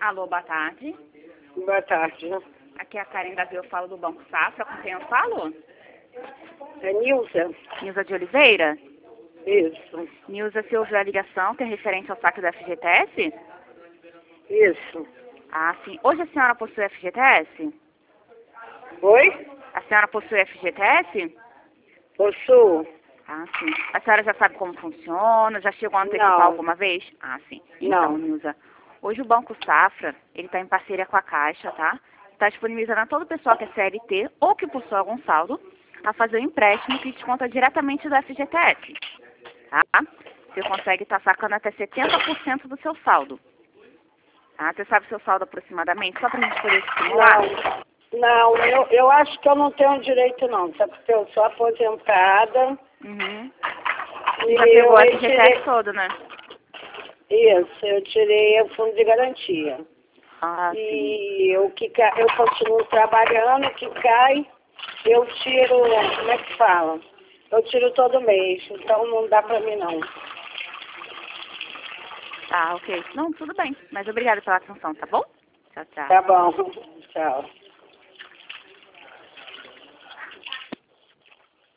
Alô, boa tarde. Boa tarde. Aqui é a Karen Davi, eu falo do Banco Safra. Com quem eu falo? É Nilza? Nilza de Oliveira? Isso. Nilza, você ouviu a ligação que é referente ao saque do FGTS? Isso. Ah, sim. Hoje a senhora possui FGTS? Oi? A senhora possui FGTS? Possuo? Ah, sim. A senhora já sabe como funciona? Já chegou a antecipar Não. alguma vez? Ah, sim. Então, Não. Nilza, hoje o Banco Safra, ele está em parceria com a Caixa, tá? Está disponibilizando a todo pessoal que é CLT ou que possui algum saldo a fazer um empréstimo que desconta diretamente do FGTS, tá? Você consegue estar sacando até 70% do seu saldo. Tá? Você sabe o seu saldo aproximadamente? Só para a gente poder estimular? Não, eu acho que eu não tenho direito não, sabe? Porque eu sou aposentada. Uhum. E Já pegou o eu FGTS tirei. todo, né? Isso, eu tirei o fundo de garantia. Ah, sim. E eu continuo trabalhando, o que cai, eu tiro, como é que fala? Eu tiro todo mês, então não dá pra mim não. Tá, ok. Não, tudo bem. Mas obrigada pela atenção, tá bom? Tchau, tchau. Tá bom, tchau.